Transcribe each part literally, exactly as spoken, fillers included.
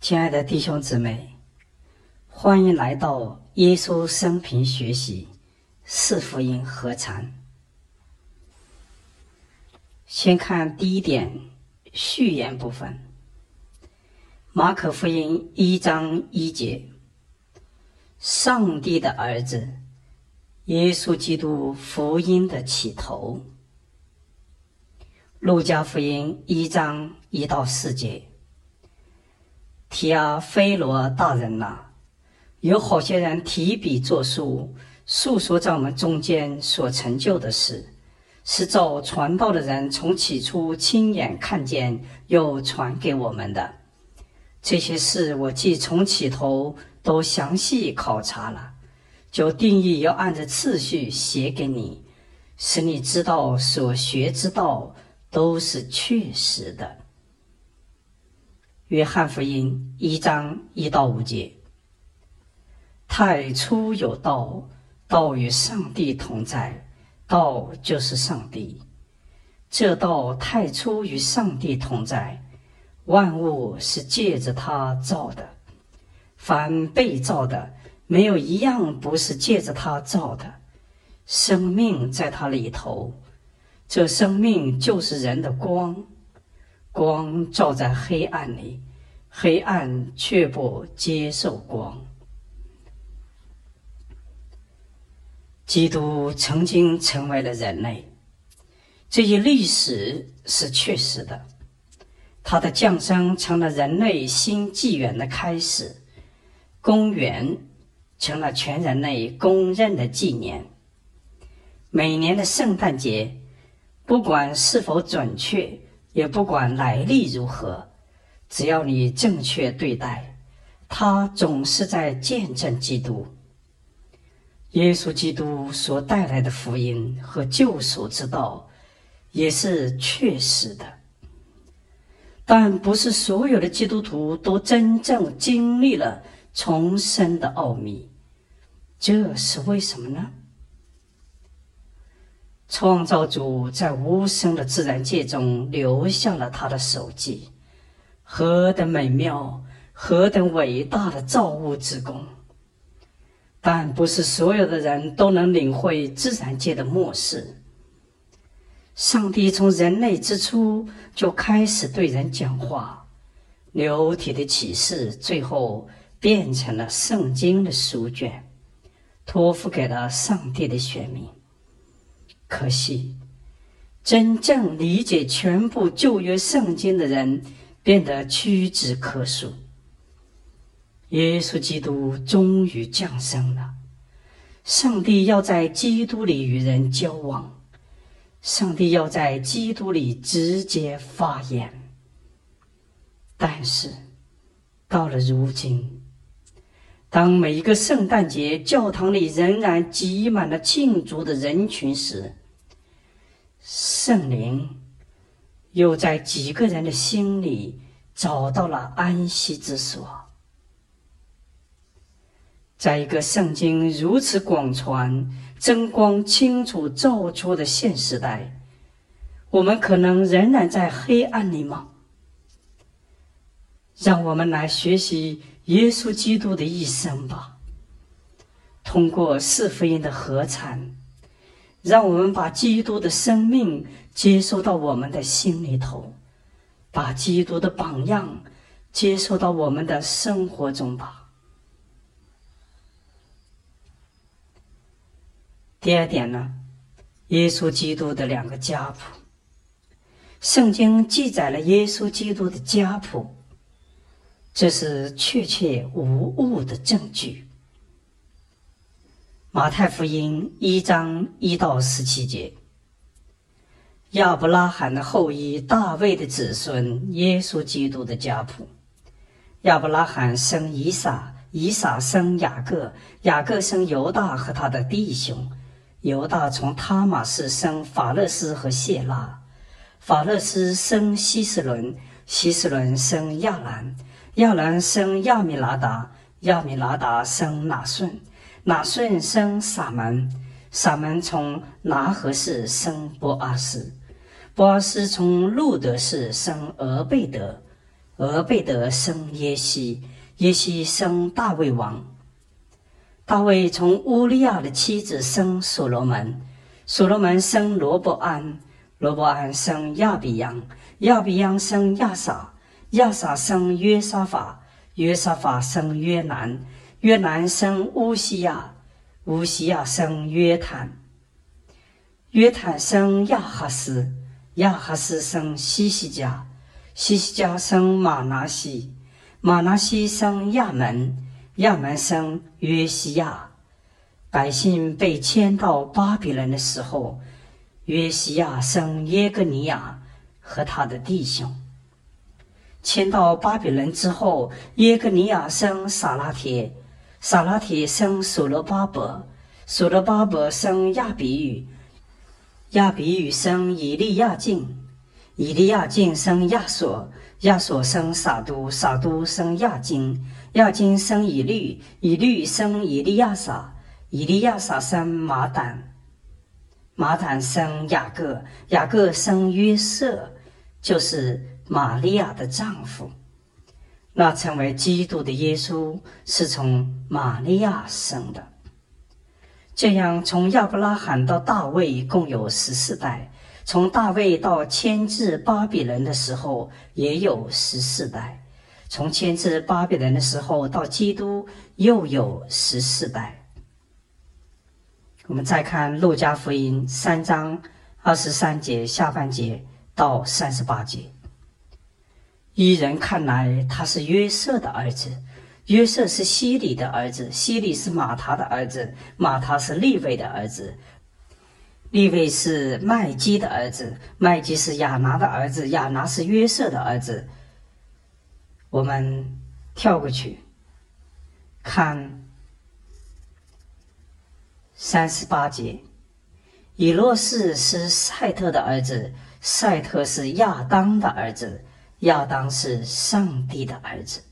亲爱的弟兄姊妹，欢迎来到耶稣生平学习四福音合禅。先看第一点序言部分。马可福音一章一节，上帝的儿子，耶稣基督福音的起头。路加福音一章一到四节，提阿非罗大人呐、啊，有好些人提笔作书，述说在我们中间所成就的事，是照传道的人从起初亲眼看见又传给我们的。这些事我既从起头都详细考察了，就定义要按着次序写给你，使你知道所学之道都是确实的。约翰福音一章一到五节，太初有道，道与上帝同在，道就是上帝。这道太初与上帝同在，万物是借着他造的，凡被造的，没有一样不是借着他造的。生命在他里头，这生命就是人的光，光照在黑暗里，黑暗却不接受光。基督曾经成为了人类，这一历史是确实的。他的降生成了人类新纪元的开始，公元成了全人类公认的纪年。每年的圣诞节，不管是否准确，也不管来历如何，只要你正确对待，它总是在见证基督。耶稣基督所带来的福音和救赎之道也是确实的，但不是所有的基督徒都真正经历了重生的奥秘。这是为什么呢？创造主在无声的自然界中留下了他的手迹，何等美妙，何等伟大的造物之功！但不是所有的人都能领会自然界的末世。上帝从人类之初就开始对人讲话，流体的启示最后变成了圣经的书卷，托付给了上帝的选民。可惜，真正理解全部旧约圣经的人变得屈指可数。耶稣基督终于降生了，上帝要在基督里与人交往，上帝要在基督里直接发言。但是到了如今，当每一个圣诞节教堂里仍然挤满了庆祝的人群时，圣灵又在几个人的心里找到了安息之所。在一个圣经如此广传、真光清楚照出的现时代，我们可能仍然在黑暗里吗？让我们来学习耶稣基督的一生吧。通过四福音的合禅，让我们把基督的生命接受到我们的心里头，把基督的榜样接受到我们的生活中吧。第二点呢，耶稣基督的两个家谱。圣经记载了耶稣基督的家谱，这是确切无误的证据。马太福音一章一到十七节，亚伯拉罕的后裔，大卫的子孙，耶稣基督的家谱。亚伯拉罕生以撒，以撒生雅各，雅各生犹大和他的弟兄。犹大从他玛氏生法勒斯和谢拉，法勒斯生希斯伦，希斯伦生亚兰，亚兰生亚米拉达，亚米拉达生拿顺，拿顺生撒门，撒门从拿合氏生波阿斯，波阿斯从路德氏生俄贝德， 俄贝德生耶西，耶西生大卫王。大卫从乌利亚的妻子生所罗门，所罗门生罗伯安，罗伯安生亚比央，亚比央生亚撒，亚撒生约沙法，约沙法生约南，约南生乌西亚，乌西亚生约坦，约坦生亚哈斯，亚哈斯生西西家，西西家生马拿西，马拿西生亚门，亚门生约西亚。百姓被迁到巴比伦的时候，约西亚生耶哥尼亚和他的弟兄。迁到巴比伦之后，耶哥尼亚生撒拉铁，撒拉铁生所罗巴伯，所罗巴伯生亚比语，亚比语生以利亚敬，以利亚敬生亚索，亚索生撒都，撒都生亚金，亚金生以律，以律生以利亚撒，以利亚撒生马胆，马胆生雅各，雅各生约瑟，就是玛利亚的丈夫。那成为基督的耶稣是从玛利亚生的。这样从亚伯拉罕到大卫共有十四代，从大卫到迁至巴比伦的时候也有十四代，从迁至巴比伦的时候到基督又有十四代。我们再看路加福音三章二十三节下半节到三十八节。依人看来，他是约瑟的儿子，约瑟是希里的儿子，希里是马塔的儿子，马塔是利未的儿子，利未是麦基的儿子，麦基是亚拿的儿子，亚拿是约瑟的儿子。我们跳过去看三十八节，以诺士是赛特的儿子，赛特是亚当的儿子，亚当是上帝的儿子。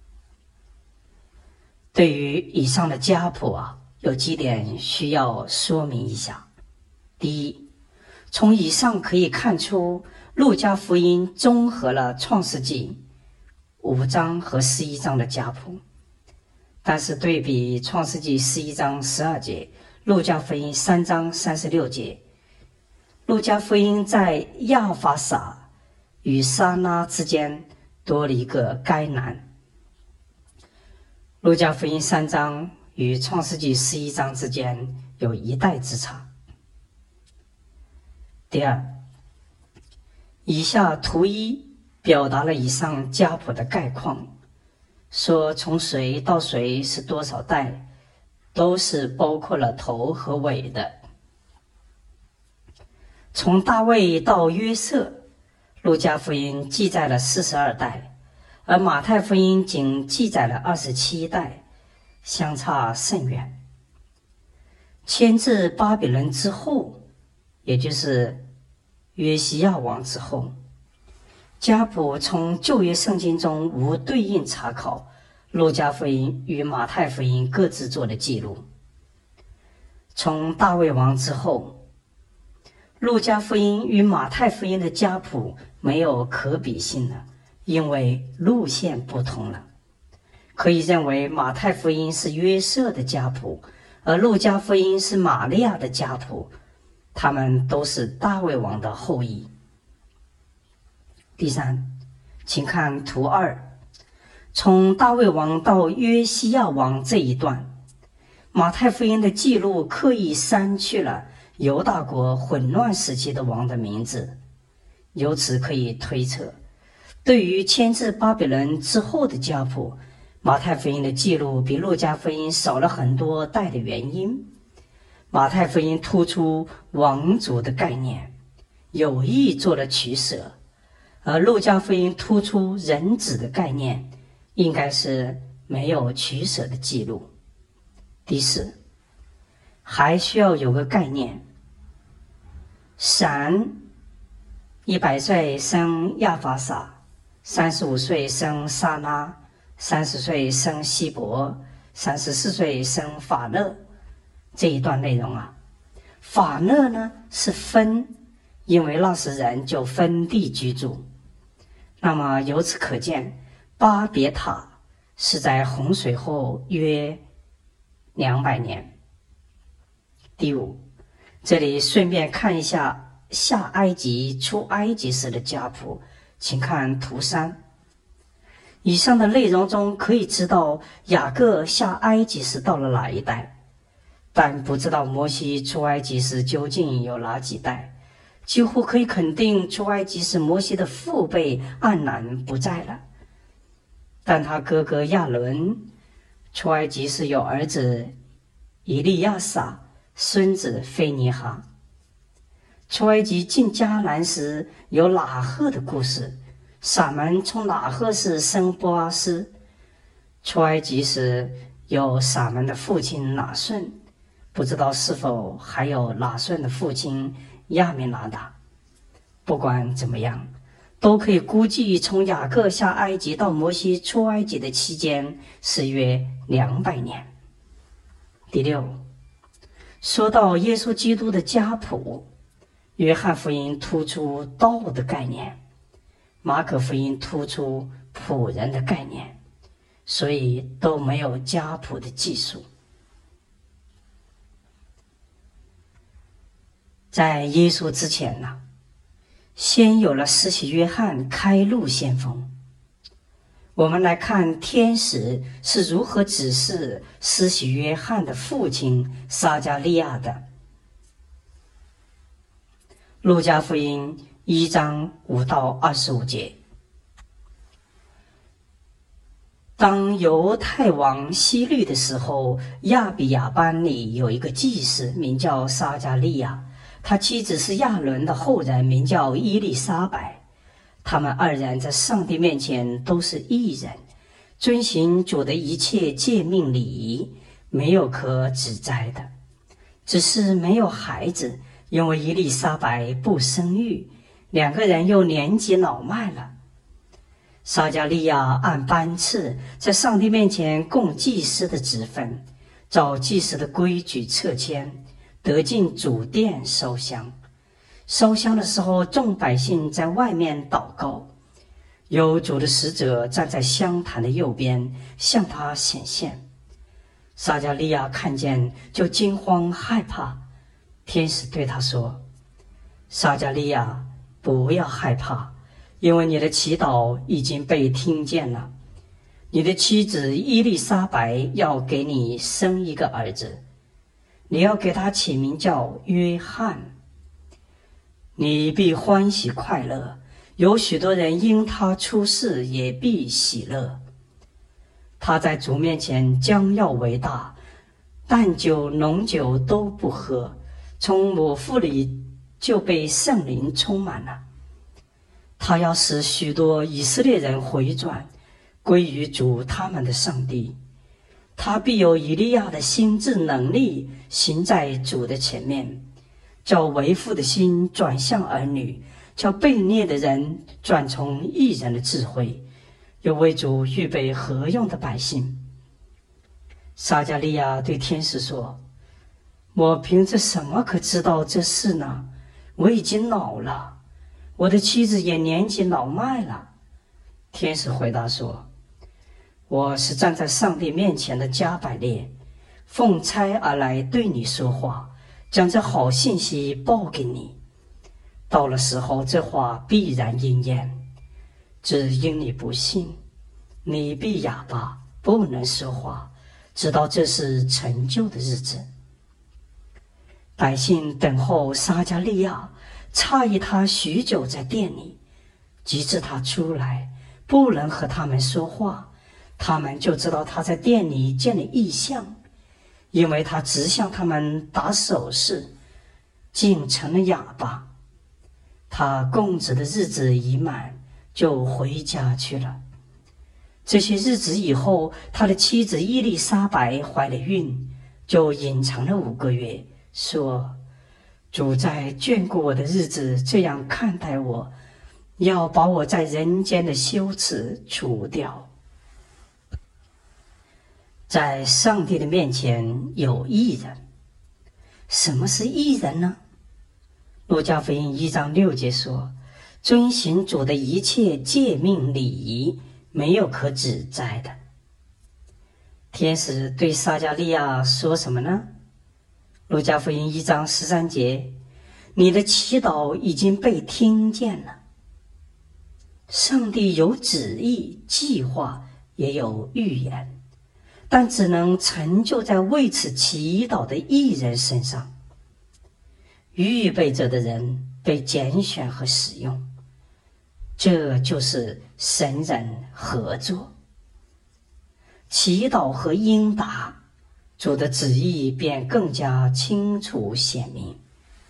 对于以上的家谱啊，有几点需要说明一下。第一，从以上可以看出，路加福音综合了创世纪五章和十一章的家谱，但是对比创世纪十一章十二节，路加福音三章三十六节，路加福音在亚法撒与撒拉之间多了一个该南。路加福音三章与创世纪十一章之间有一代之差。第二，以下图一表达了以上家谱的概况，说从谁到谁是多少代，都是包括了头和尾的。从大卫到约瑟，路加福音记载了四十二代，而马太福音仅记载了二十七代，相差甚远。迁至巴比伦之后，也就是约西亚王之后，家谱从旧约圣经中无对应查考，路加福音与马太福音各自做了记录。从大卫王之后，路加福音与马太福音的家谱没有可比性了，因为路线不同了。可以认为马太福音是约瑟的家谱，而路加福音是玛利亚的家谱，他们都是大卫王的后裔。第三，请看图二，从大卫王到约西亚王这一段，马太福音的记录刻意删去了犹大国混乱时期的王的名字，由此可以推测，对于迁至巴比伦之后的家谱，马太福音的记录比路加福音少了很多代的原因。马太福音突出王族的概念，有意做了取舍，而路加福音突出人子的概念，应该是没有取舍的记录。第四，还需要有个概念，闪一百岁生亚法撒，三十五岁生撒拉，三十岁生希伯，三十四岁生法勒。这一段内容啊，法勒呢是分，因为那时人就分地居住。 那么由此可见，巴别塔是在洪水后约两百年。第五，这里顺便看一下下埃及出埃及时的家谱，请看图三。以上的内容中可以知道雅各下埃及时到了哪一代，但不知道摩西出埃及时究竟有哪几代。几乎可以肯定，出埃及时摩西的父辈暗然不在了，但他哥哥亚伦出埃及时有儿子以利亚撒，孙子菲尼哈。出埃及进迦南时有喇赫的故事，撒门从喇赫氏生波阿斯。出埃及时有撒门的父亲拿顺，不知道是否还有拿顺的父亲亚米拿达。不管怎么样，都可以估计从雅各下埃及到摩西出埃及的期间是约两百年。第六，说到耶稣基督的家谱，约翰福音突出道的概念，马可福音突出仆人的概念，所以都没有家谱的记述。在耶稣之前呢，先有了施洗约翰开路先锋。我们来看天使是如何指示施洗约翰的父亲撒迦利亚的。路加福音一章五到二十五节。当犹太王希律的时候，亚比亚班里有一个祭司，名叫撒迦利亚，他妻子是亚伦的后人，名叫伊丽莎白。他们二人在上帝面前都是义人，遵行主的一切诫命礼仪，没有可指摘的。只是没有孩子，因为伊丽莎白不生育，两个人又年纪老迈了。撒迦利亚按班次在上帝面前供祭司的职分，照祭司的规矩册签，得进主殿烧香。烧香的时候，众百姓在外面祷告，有主的使者站在香坛的右边，向他显现。撒迦利亚看见，就惊慌害怕。天使对他说：撒迦利亚，不要害怕，因为你的祈祷已经被听见了。你的妻子伊丽莎白要给你生一个儿子，你要给他起名叫约翰。你必欢喜快乐，有许多人因他出世也必喜乐。他在主面前将要为大，淡酒浓酒都不喝，从母腹里就被圣灵充满了。他要使许多以色列人回转，归于主他们的上帝。他必有以利亚的心智能力，行在主的前面，叫为父的心转向儿女，叫悖逆的人转从义人的智慧，又为主预备合用的百姓。撒迦利亚对天使说：我凭着什么可知道这事呢？我已经老了，我的妻子也年纪老迈了。天使回答说：我是站在上帝面前的加百列，奉差而来对你说话，将这好信息报给你。到了时候，这话必然应验。只因你不信，你必哑巴，不能说话，直到这是成就的日子。百姓等候撒迦利亚，诧异他许久在殿里，及至他出来，不能和他们说话，他们就知道他在殿里见了异象，因为他直向他们打手势，竟成了哑巴。他供职的日子已满，就回家去了。这些日子以后，他的妻子伊丽莎白怀了孕，就隐藏了五个月，说：主在眷顾我的日子这样看待我，要把我在人间的羞耻除掉。在上帝的面前有义人。什么是义人呢？路加福音一章六节说： 遵行主的一切诫命礼仪，没有可指摘的。天使对撒迦利亚说什么呢？路加福音一章十三节，你的祈祷已经被听见了。上帝有旨意、计划，也有预言，但只能成就在为此祈祷的一人身上。预备着的人被拣选和使用，这就是神人合作。祈祷和应答，主的旨意便更加清楚显明。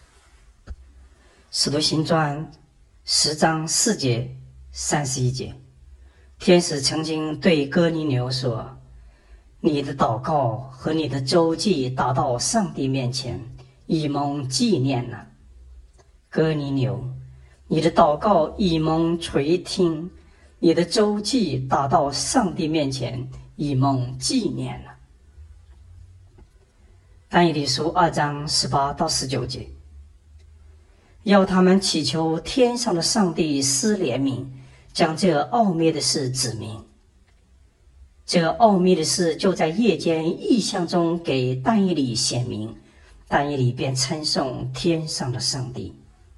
使徒行传十章四节、三十一节，天使曾经对哥尼流说：你的祷告和你的周记达到上帝面前，已蒙纪念了。哥尼流，你的祷告已蒙垂听，你的周记达到上帝面前，已蒙纪念了。但以理书二章十八到十九节，要他们祈求天上的上帝施怜悯，将这奥秘的事指明。这奥秘的事就在夜间异象中给但以理显明，但以理便称颂天上的上帝。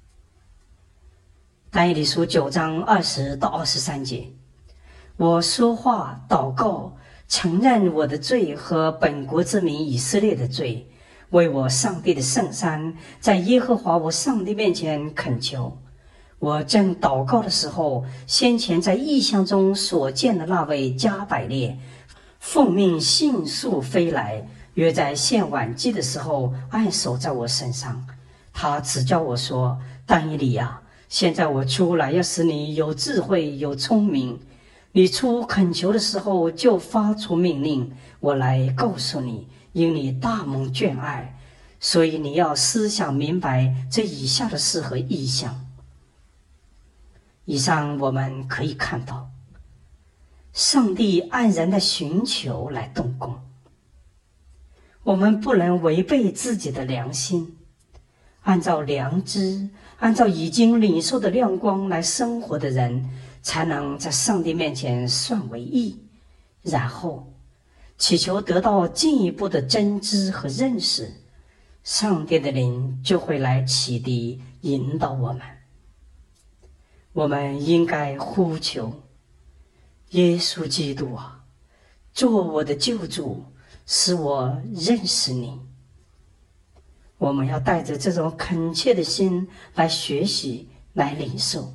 但以理书九章二十到二十三节，我说话祷告，承认我的罪和本国之民以色列的罪，为我上帝的圣山，在耶和华我上帝面前恳求。我正祷告的时候，先前在异象中所见的那位加百列奉命迅速飞来，约在献晚祭的时候按手在我身上。他指教我说：但以理啊，现在我出来要使你有智慧有聪明，你出恳求的时候就发出命令，我来告诉你，因你大蒙眷爱，所以你要思想明白这以下的事和意象。以上我们可以看到，上帝按人的寻求来动工。我们不能违背自己的良心，按照良知，按照已经领受的亮光来生活的人，才能在上帝面前算为义，然后祈求得到进一步的真知和认识，上帝的灵就会来启迪引导我们。我们应该呼求：耶稣基督啊，做我的救主，使我认识你。我们要带着这种恳切的心来学习，来领受。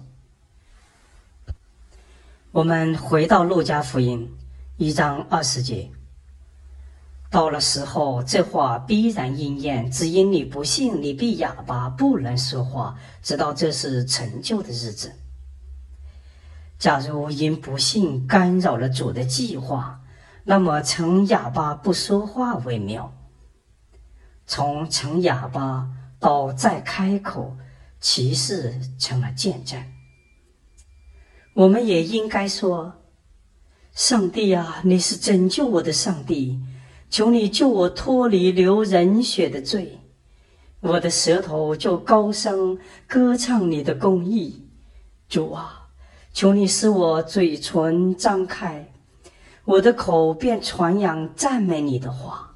我们回到路加福音一章二十节，到了时候，这话必然应验，只因你不信，你必哑巴，不能说话，直到这是成就的日子。假如因不信干扰了主的计划，那么从哑巴不说话为妙。从成哑巴到再开口，其事成了见证。我们也应该说：上帝啊，你是拯救我的上帝，求你救我脱离流人血的罪。我的舌头就高声歌唱你的公义。主啊，求你使我嘴唇张开，我的口便传扬赞美你的话。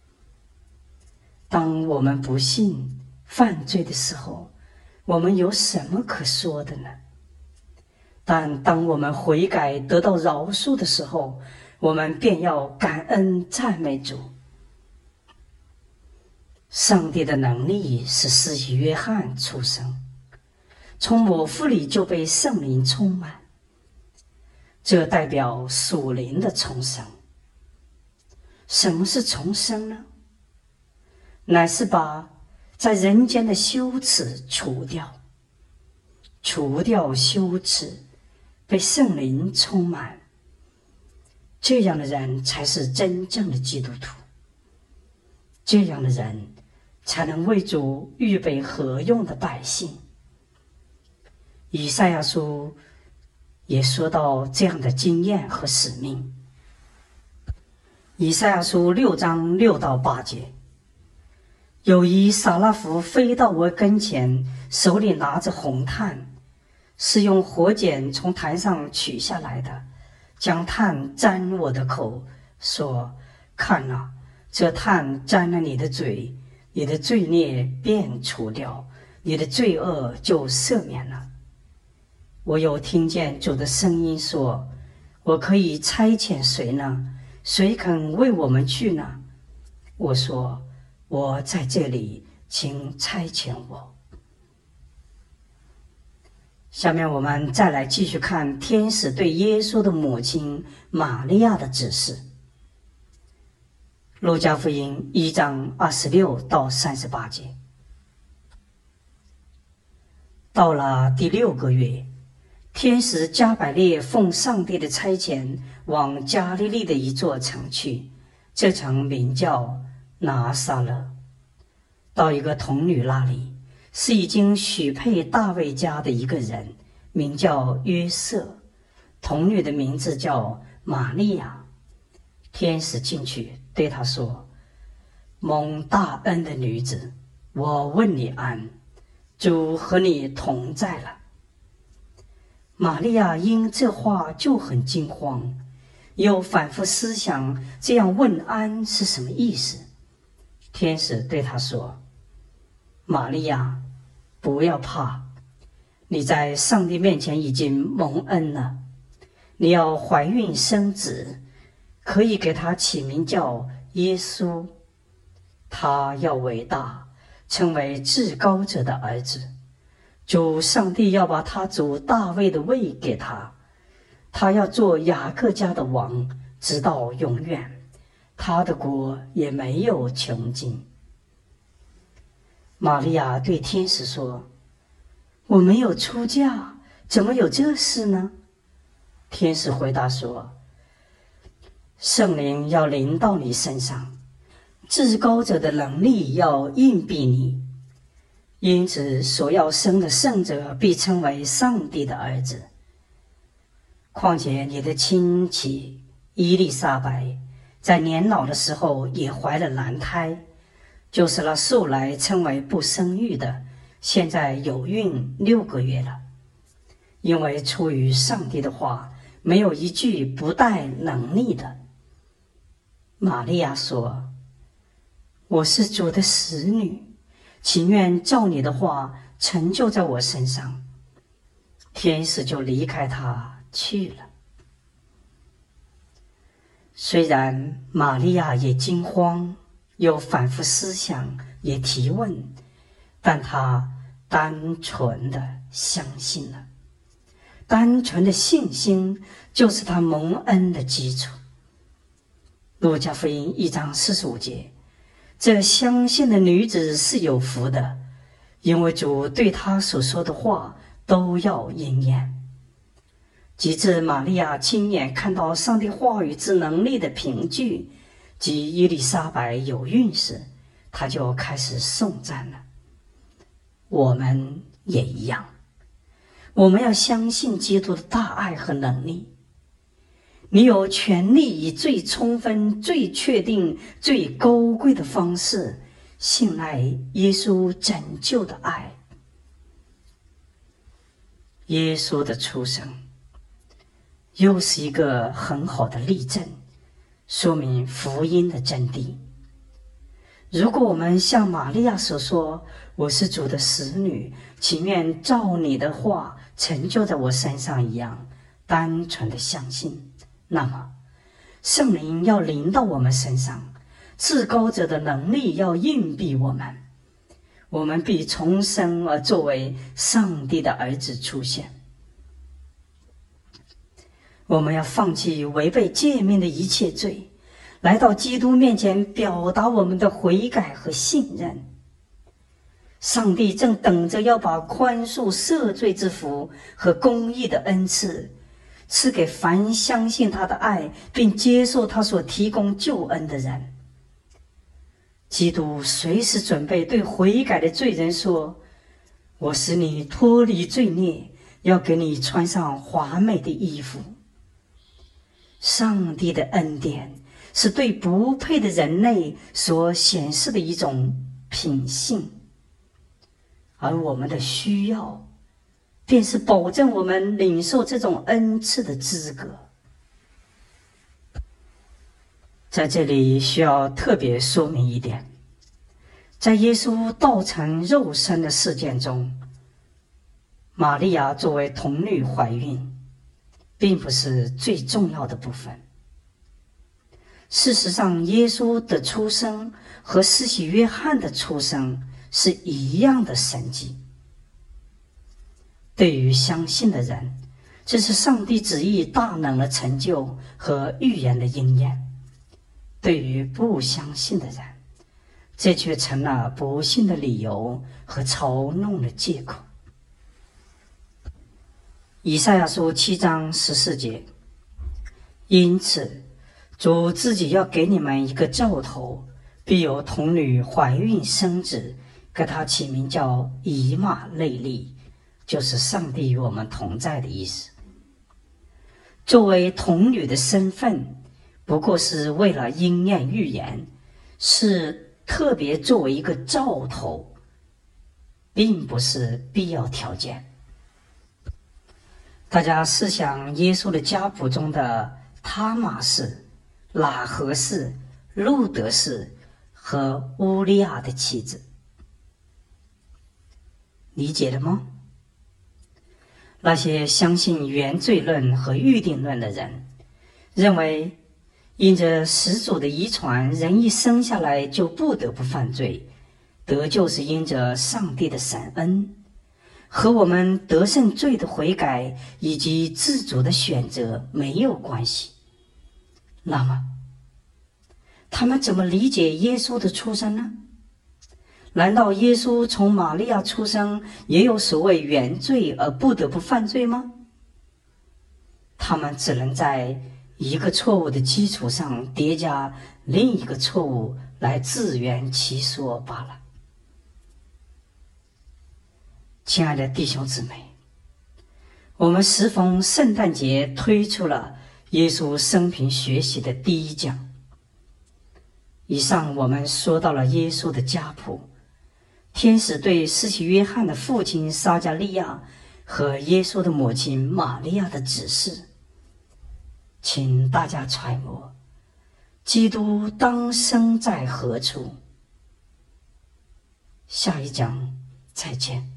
当我们不信犯罪的时候，我们有什么可说的呢？但当我们悔改得到饶恕的时候，我们便要感恩赞美主。上帝的能力是使约翰出生，从母腹里就被圣灵充满，这代表属灵的重生。什么是重生呢？乃是把在人间的羞耻除掉，除掉羞耻，被圣灵充满，这样的人才是真正的基督徒。这样的人才能为主预备合用的百姓。以赛亚书也说到这样的经验和使命。以赛亚书六章六到八节，有一撒拉弗飞到我跟前，手里拿着红炭， 是用火剪从坛上取下来的，将炭沾我的口，说：看哪，这炭沾了你的嘴，你的罪孽便除掉，你的罪恶就赦免了。我又听见主的声音说：我可以差遣谁呢？谁肯为我们去呢？我说：我在这里，请差遣我。下面我们再来继续看天使对耶稣的母亲玛利亚的指示。路加福音一章二十六到三十八节。到了第六个月，天使加百列奉上帝的差遣，往加利利的一座城去，这城名叫拿撒勒。到一个童女那里，是已经许配大卫家的一个人，名叫约瑟，童女的名字叫玛利亚。天使进去对她说：蒙大恩的女子，我问你安，主和你同在了。玛利亚因这话就很惊慌，又反复思想这样问安是什么意思。天使对她说：玛利亚，不要怕，你在上帝面前已经蒙恩了，你要怀孕生子，可以给他起名叫耶稣。他要伟大，成为至高者的儿子。主上帝要把他主大卫的位给他，他要做雅各家的王，直到永远，他的国也没有穷尽。玛利亚对天使说：我没有出嫁，怎么有这事呢？天使回答说：圣灵要临到你身上，至高者的能力要荫庇你，因此所要生的圣者必称为上帝的儿子。况且你的亲戚伊丽莎白在年老的时候也怀了男胎，就是那素来称为不生育的，现在有孕六个月了。因为出于上帝的话，没有一句不带能力的。玛利亚说：我是主的使女，情愿照你的话成就在我身上。天使就离开她去了。虽然玛利亚也惊慌，又反复思想，也提问，但她单纯的相信了。单纯的信心就是她蒙恩的基础。路加福音一章四十五节，这相信的女子是有福的，因为主对她所说的话都要应验。及至玛利亚亲眼看到上帝话语之能力的凭据，即伊丽莎白有孕时，她就开始颂赞了。我们也一样，我们要相信基督的大爱和能力。你有权利以最充分、最确定、最高贵的方式信赖耶稣拯救的爱。耶稣的出生又是一个很好的例证，说明福音的真谛。如果我们像玛利亚所说，我是主的使女，情愿照你的话成就在我身上一样，单纯的相信，那么圣灵要临到我们身上，至高者的能力要荫庇我们，我们必重生而作为上帝的儿子出现。我们要放弃违背诫命的一切罪，来到基督面前表达我们的悔改和信任。上帝正等着要把宽恕赦罪之福和公义的恩赐赐给凡相信他的爱并接受他所提供救恩的人。基督随时准备对悔改的罪人说：我使你脱离罪孽，要给你穿上华美的衣服。上帝的恩典是对不配的人类所显示的一种品性，而我们的需要便是保证我们领受这种恩赐的资格。在这里需要特别说明一点，在耶稣道成肉身的事件中，玛利亚作为童女怀孕，并不是最重要的部分。事实上，耶稣的出生和施洗约翰的出生是一样的神迹。对于相信的人，这是上帝旨意大能的成就和预言的应验；对于不相信的人，这却成了不信的理由和嘲弄的借口。以赛亚书七章十四节，因此主自己要给你们一个兆头，必有童女怀孕生子，给他起名叫以马内利，就是上帝与我们同在的意思。作为童女的身份，不过是为了应验预言，是特别作为一个兆头，并不是必要条件。大家试想耶稣的家谱中的他玛氏、喇合氏、路德氏和乌利亚的妻子，理解了吗？那些相信原罪论和预定论的人，认为因着始祖的遗传，人一生下来就不得不犯罪，得救是因着上帝的神恩，和我们得胜罪的悔改以及自主的选择没有关系。那么他们怎么理解耶稣的出生呢？难道耶稣从玛利亚出生也有所谓原罪而不得不犯罪吗？他们只能在一个错误的基础上叠加另一个错误来自圆其说罢了。亲爱的弟兄姊妹，我们时逢圣诞节推出了耶稣生平学习的第一讲。以上我们说到了耶稣的家谱，天使对施洗约翰的父亲撒迦利亚和耶稣的母亲玛利亚的指示，请大家揣摩基督当生在何处。下一讲再见。